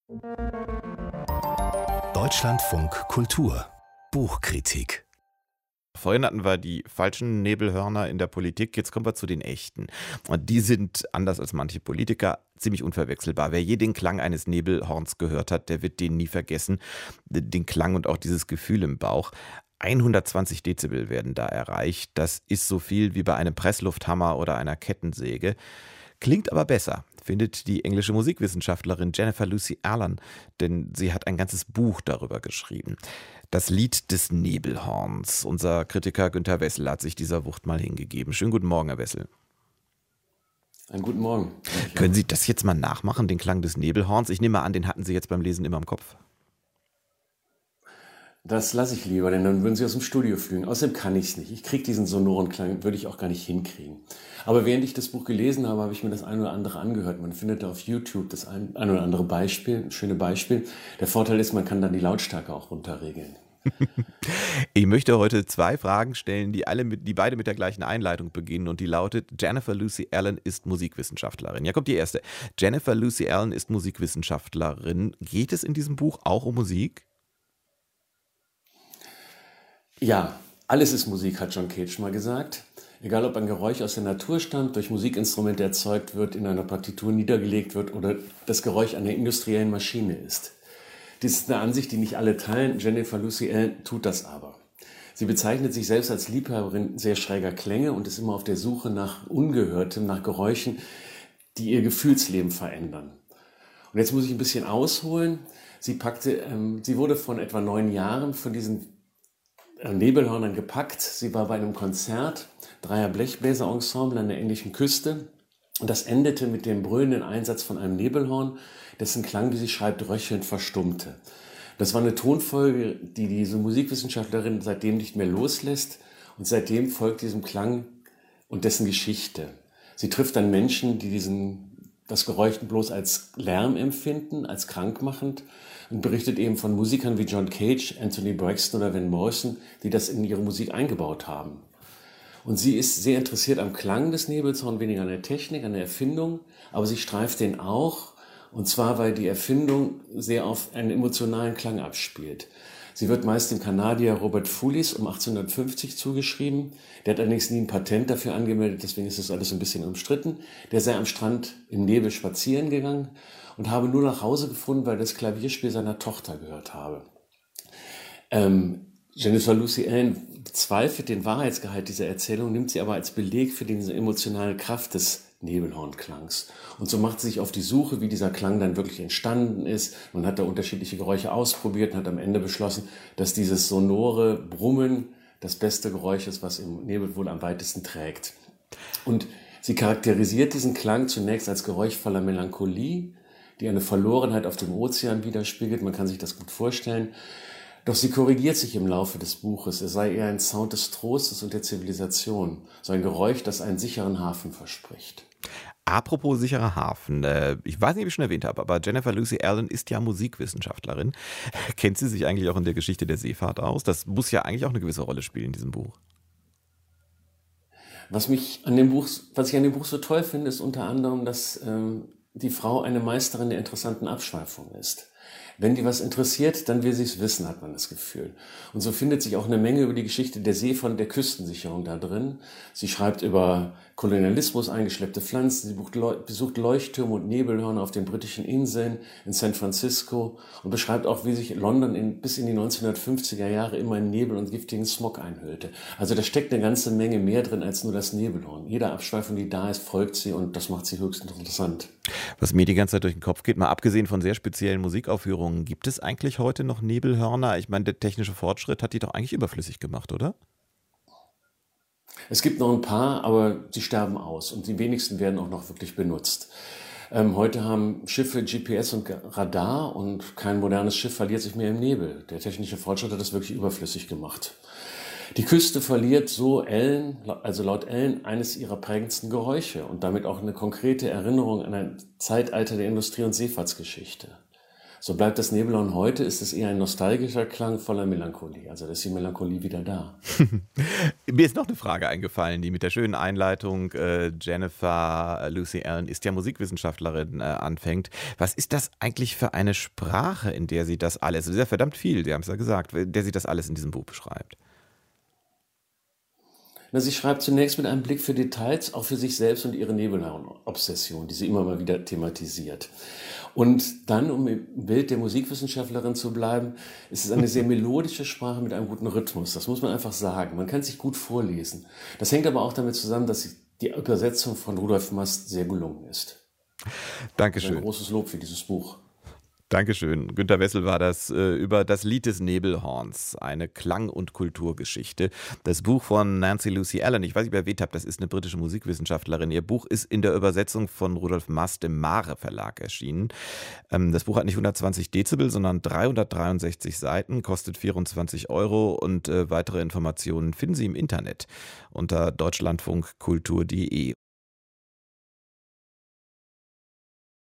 Deutschlandfunk Kultur Buchkritik. Vorhin hatten wir die falschen Nebelhörner in der Politik, jetzt kommen wir zu den echten. Und die sind, anders als manche Politiker, ziemlich unverwechselbar. Wer je den Klang eines Nebelhorns gehört hat, der wird den nie vergessen. Den Klang und auch dieses Gefühl im Bauch. 120 Dezibel werden da erreicht. Das ist so viel wie bei einem Presslufthammer oder einer Kettensäge. Klingt aber besser, findet die englische Musikwissenschaftlerin Jennifer Lucy Allen, denn sie hat ein ganzes Buch darüber geschrieben. Das Lied des Nebelhorns. Unser Kritiker Günter Wessel hat sich dieser Wucht mal hingegeben. Schönen guten Morgen, Herr Wessel. Einen guten Morgen. Können Sie das jetzt mal nachmachen, den Klang des Nebelhorns? Ich nehme an, den hatten Sie jetzt beim Lesen immer im Kopf. Das lasse ich lieber, denn dann würden Sie aus dem Studio fliegen. Außerdem kann ich es nicht. Ich kriege diesen sonoren Klang, würde ich auch gar nicht hinkriegen. Aber während ich das Buch gelesen habe, habe ich mir das ein oder andere angehört. Man findet auf YouTube das ein oder andere Beispiel, ein schönes Beispiel. Der Vorteil ist, man kann dann die Lautstärke auch runterregeln. Ich möchte heute 2 Fragen stellen, die beide mit der gleichen Einleitung beginnen, und die lautet: Jennifer Lucy Allen ist Musikwissenschaftlerin. Ja, kommt die erste. Jennifer Lucy Allen ist Musikwissenschaftlerin. Geht es in diesem Buch auch um Musik? Ja, alles ist Musik, hat John Cage mal gesagt. Egal, ob ein Geräusch aus der Natur stammt, durch Musikinstrumente erzeugt wird, in einer Partitur niedergelegt wird oder das Geräusch einer industriellen Maschine ist. Dies ist eine Ansicht, die nicht alle teilen. Jennifer Lucy Allen tut das aber. Sie bezeichnet sich selbst als Liebhaberin sehr schräger Klänge und ist immer auf der Suche nach Ungehörtem, nach Geräuschen, die ihr Gefühlsleben verändern. Und jetzt muss ich ein bisschen ausholen. Sie wurde von etwa 9 Jahren von diesen Nebelhörnern gepackt. Sie war bei einem Konzert, 3er Blechbläser-Ensemble an der englischen Küste. Und das endete mit dem brüllenden Einsatz von einem Nebelhorn, dessen Klang, wie sie schreibt, röchelnd verstummte. Das war eine Tonfolge, die diese Musikwissenschaftlerin seitdem nicht mehr loslässt. Und seitdem folgt diesem Klang und dessen Geschichte. Sie trifft dann Menschen, die das Geräusch bloß als Lärm empfinden, als krankmachend, und berichtet eben von Musikern wie John Cage, Anthony Braxton oder Van Morrison, die das in ihre Musik eingebaut haben. Und sie ist sehr interessiert am Klang des Nebelhorns, weniger an der Technik, an der Erfindung, aber sie streift den auch, und zwar, weil die Erfindung sehr auf einen emotionalen Klang abspielt. Sie wird meist dem Kanadier Robert Foulis um 1850 zugeschrieben. Der hat allerdings nie ein Patent dafür angemeldet, deswegen ist das alles ein bisschen umstritten. Der sei am Strand im Nebel spazieren gegangen und habe nur nach Hause gefunden, weil das Klavierspiel seiner Tochter gehört habe. Jennifer Lucy Allen bezweifelt den Wahrheitsgehalt dieser Erzählung, nimmt sie aber als Beleg für diese emotionale Kraft des Nebelhornklangs. Und so macht sie sich auf die Suche, wie dieser Klang dann wirklich entstanden ist. Man hat da unterschiedliche Geräusche ausprobiert und hat am Ende beschlossen, dass dieses sonore Brummen das beste Geräusch ist, was im Nebel wohl am weitesten trägt. Und sie charakterisiert diesen Klang zunächst als Geräusch voller Melancholie, die eine Verlorenheit auf dem Ozean widerspiegelt. Man kann sich das gut vorstellen. Doch sie korrigiert sich im Laufe des Buches. Es sei eher ein Sound des Trostes und der Zivilisation. So ein Geräusch, das einen sicheren Hafen verspricht. Apropos sicherer Hafen, ich weiß nicht, ob ich schon erwähnt habe, aber Jennifer Lucy Allen ist ja Musikwissenschaftlerin. Kennt sie sich eigentlich auch in der Geschichte der Seefahrt aus? Das muss ja eigentlich auch eine gewisse Rolle spielen in diesem Buch. Was ich an dem Buch so toll finde, ist unter anderem, dass die Frau eine Meisterin der interessanten Abschweifung ist. Wenn die was interessiert, dann will sie es wissen, hat man das Gefühl. Und so findet sich auch eine Menge über die Geschichte der Seefahrt und der Küstensicherung da drin. Sie schreibt über Kolonialismus, eingeschleppte Pflanzen, sie besucht Leuchttürme und Nebelhörner auf den britischen Inseln, in San Francisco, und beschreibt auch, wie sich London bis in die 1950er Jahre immer in Nebel und giftigen Smog einhüllte. Also da steckt eine ganze Menge mehr drin als nur das Nebelhorn. Jede Abschweifung, die da ist, folgt sie, und das macht sie höchst interessant. Was mir die ganze Zeit durch den Kopf geht, mal abgesehen von sehr speziellen Musikaufführungen, gibt es eigentlich heute noch Nebelhörner? Ich meine, der technische Fortschritt hat die doch eigentlich überflüssig gemacht, oder? Es gibt noch ein paar, aber sie sterben aus und die wenigsten werden auch noch wirklich benutzt. Heute haben Schiffe GPS und Radar und kein modernes Schiff verliert sich mehr im Nebel. Der technische Fortschritt hat das wirklich überflüssig gemacht. Die Küste verliert so laut Allen, eines ihrer prägendsten Geräusche und damit auch eine konkrete Erinnerung an ein Zeitalter der Industrie- und Seefahrtsgeschichte. So bleibt das Nebelhorn heute, ist es eher ein nostalgischer Klang voller Melancholie. Also da ist die Melancholie wieder da. Mir ist noch eine Frage eingefallen, die mit der schönen Einleitung Jennifer Lucy Allen ist ja Musikwissenschaftlerin anfängt. Was ist das eigentlich für eine Sprache, in der sie das alles, das ist ja verdammt viel, Sie haben es ja gesagt, in der sie das alles in diesem Buch beschreibt? Na, sie schreibt zunächst mit einem Blick für Details, auch für sich selbst und ihre Nebelhorn-Obsession, die sie immer mal wieder thematisiert. Und dann, um im Bild der Musikwissenschaftlerin zu bleiben, ist es eine sehr melodische Sprache mit einem guten Rhythmus. Das muss man einfach sagen. Man kann sich gut vorlesen. Das hängt aber auch damit zusammen, dass die Übersetzung von Rudolf Mast sehr gelungen ist. Dankeschön. Ein großes Lob für dieses Buch. Dankeschön. Günter Wessel war das über das Lied des Nebelhorns, eine Klang- und Kulturgeschichte. Das Buch von Nancy Lucy Allen, ich weiß nicht, ob ihr erwähnt habt, das ist eine britische Musikwissenschaftlerin. Ihr Buch ist in der Übersetzung von Rudolf Mast im Mare Verlag erschienen. Das Buch hat nicht 120 Dezibel, sondern 363 Seiten, kostet 24 € und weitere Informationen finden Sie im Internet unter deutschlandfunkkultur.de.